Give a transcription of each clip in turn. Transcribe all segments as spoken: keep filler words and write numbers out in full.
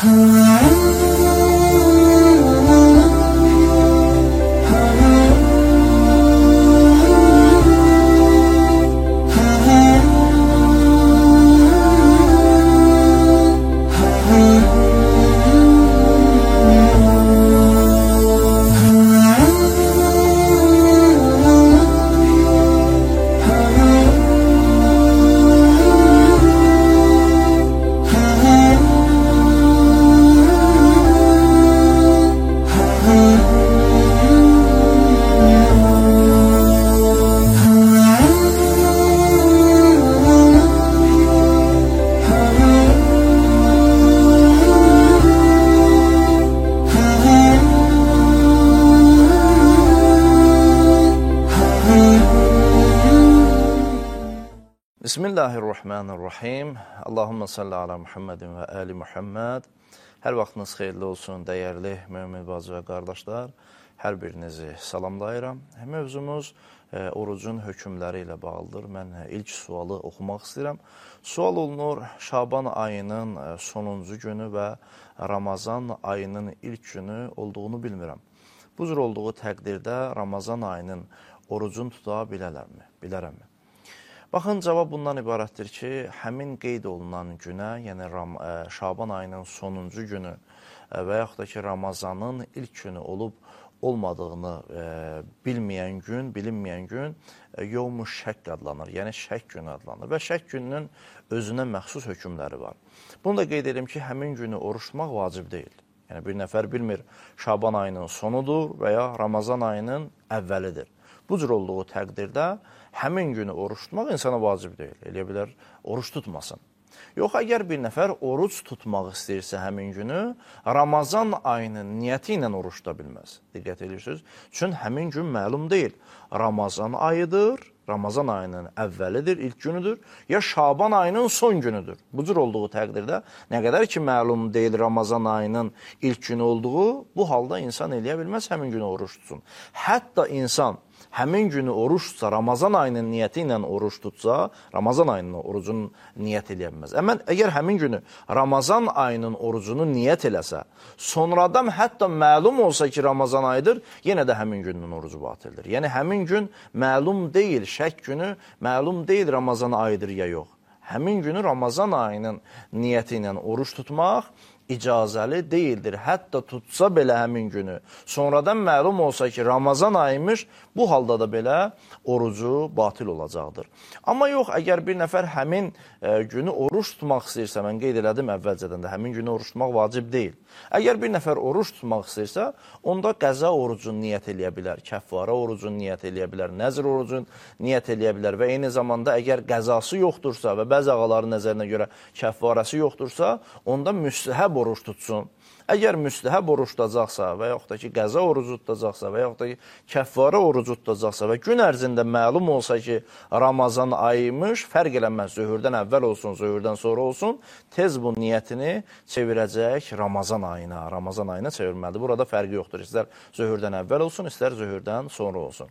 Bismillahirrahmanirrahim. Allahümme salli ala Muhammedin və əli Muhammed. Hər vaxtınız xeyirli olsun, dəyərli mömin bacı və qardaşlar. Hər birinizi salamlayıram. Mövzumuz e, orucun hökmləri ilə bağlıdır. Mən e, ilk sualı oxumaq istəyirəm. Sual olunur, Şaban ayının e, sonuncu günü və Ramazan ayının ilk günü olduğunu bilmirəm. Bu cür olduğu təqdirdə Ramazan ayının orucunu tuta bilərlərmi? Bilərəmmi? Baxın, cavab bundan ibarətdir ki, həmin qeyd olunan günə, yəni Ram Şaban ayının sonuncu günü və yaxud da ki, Ramazanın ilk günü olub olmadığını e, bilməyən gün, bilinməyən gün e, yevmu şəkk adlanır, yəni şəkk günü adlanır və şəkk gününün özünə məxsus hökmləri var. Bunu da qeyd edim ki, həmin günü oruç tutmaq vacib deyil. Yəni bir nəfər bilmir, Şaban ayının sonudur və ya Ramazan ayının əvvəlidir. Bu cür olduğu təqdirdə həmin günü oruç tutmaq insana vacib deyil. Eləyə bilər, oruç tutmasın. Yox, əgər bir nəfər oruç tutmaq istəyirsə həmin günü, Ramazan ayının niyyəti ilə oruç tuta bilməz. Diqqət edirsiniz. Çünki həmin gün məlum deyil. Ramazan ayıdır, Ramazan ayının əvvəlidir, ilk günüdür, ya Şaban ayının son günüdür. Bu cür olduğu təqdirdə, nə qədər ki, məlum deyil Ramazan ayının ilk günü olduğu, bu halda insan eləyə bilməz, həmin günü oruç tutsun. Hətta insan həmin günü oruç tutsa, Ramazan ayının niyyəti ilə oruç tutsa, Ramazan ayının orucunu niyyət eləyə bilməz. Əmən, əgər həmin günü Ramazan ayının orucunu niyyət eləsə, sonradan hətta məlum olsa ki, Ramazan ayıdır, yenə də həmin günün orucu batildir. Yəni, həmin gün məlum deyil, şək günü məlum deyil Ramazan ayıdır ya yox. Həmin günü Ramazan ayının niyyəti ilə oruç tutmaq icazəli deyildir. Hətta tutsa belə həmin günü, sonradan məlum olsa ki, Ramazan ayıymış, bu halda da belə orucu batil olacaqdır. Amma yox, əgər bir nəfər həmin e, günü oruç tutmaq istəyirsə, mən qeyd elədim əvvəlcədən də, həmin günü oruç tutmaq vacib deyil. Əgər bir nəfər oruç tutmaq istəyirsə, onda qəza orucunu niyyət eləyə bilər, kəffara orucunu niyyət eləyə bilər, nəzr orucunu niyyət eləyə bilər və eyni zamanda əgər qəzası yoxdursa və bəzi ağaların nəzərinə görə kəffarəsi yoxdursa, onda müstəhəb oruç tutsun. Əgər müstəhəb oruç tutacaqsa və yaxud da ki, qəza orucu tutacaqsa və yaxud da ki, kəffara orucu tutacaqsa və gün ərzində məlum olsa ki, Ramazan ayıymış, fərq eləməz, zöhürdən əvvəl olsun, zöhürdən sonra olsun, tez bu niyyətini çevirəcək Ramazan ayına, Ramazan ayına çevirməlidir. Burada fərqi yoxdur, istər zöhürdən əvvəl olsun, istər zöhürdən sonra olsun.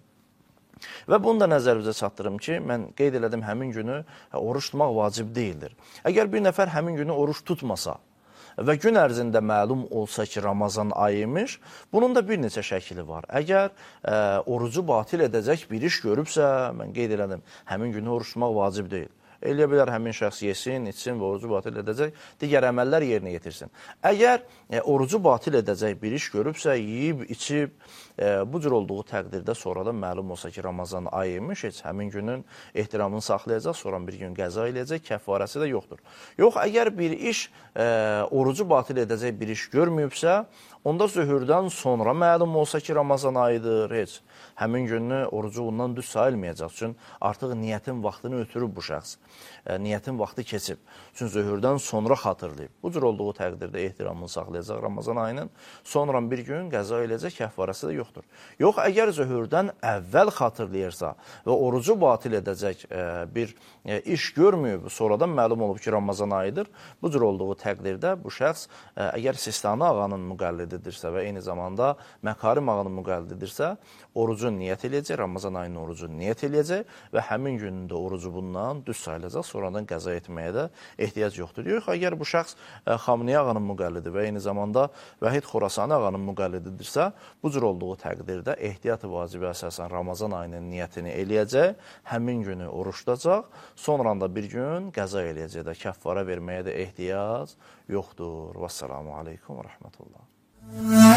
Və bunu da nəzərinizə çatdırım ki, mən qeyd elədim, həmin günü oruç tutmaq vacib deyildir. Əgər bir nəfər həmin günü oruç tutmasa və gün ərzində məlum olsa ki, Ramazan ayıymış, bunun da bir neçə şəkili var. Əgər ə, orucu batil edəcək bir iş görübsə, mən qeyd elədim, həmin günü oruç tutmaq vacib deyil. Eləyə bilər, həmin şəxs yesin, içsin və orucu batil edəcək, digər əməllər yerinə yetirsin. Əgər e, orucu batil edəcək bir iş görübsə, yiyib, içib, e, bu cür olduğu təqdirdə sonradan məlum olsa ki, Ramazan ayıymış, heç həmin günün ehtiramını saxlayacaq, sonra bir gün qəza eləyəcək, kəffarəsi də yoxdur. Yox, əgər bir iş, e, orucu batil edəcək bir iş görməyibsə, onda zöhürdən sonra məlum olsa ki, Ramazan ayıdır, heç həmin günü orucu bundan düz sayılmayacaq. Çünki artıq niyyətin vaxtını ötürüb bu şəxs. E, niyyətin vaxtı keçib. Çünki zöhürdən sonra xatırlayıb. Bu cür olduğu təqdirdə ehtiramını saxlayacaq Ramazan ayının. Sonra bir gün qəza eləyəcək, kəffarəsi də yoxdur. Yox, əgər zöhürdən əvvəl xatırlayırsa və orucu batil edəcək e, bir e, iş görməyib, sonradan məlum olub ki, Ramazan ayıdır, bu cür olduğu təqdirdə bu şəxs e, əgər Sistani ağanın müqəllididirsə və eyni zamanda Məkarim ağanın müqəllididirsə, orucu niyyət eləyəcək, Ramazan ayının orucu niyyət eləyəcək və həmin günündə orucu bundan düz sayılacaq. sayılacaq, sonradan qəza etməyə də ehtiyac yoxdur. Yox, əgər bu şəxs Xameneyi ağanın müqəllidi və eyni zamanda Vahid Xorasani ağanın müqəllididirsə, bu cür olduğu təqdirdə ehtiyat vacibi əsasən Ramazan ayının niyyətini eləyəcək, həmin günü oruç tutacaq, sonra da bir gün qəza eləyəcək də, kəffara verməyə də ehtiyac yoxdur. Vəssalamu aleykum və rəhmətullah.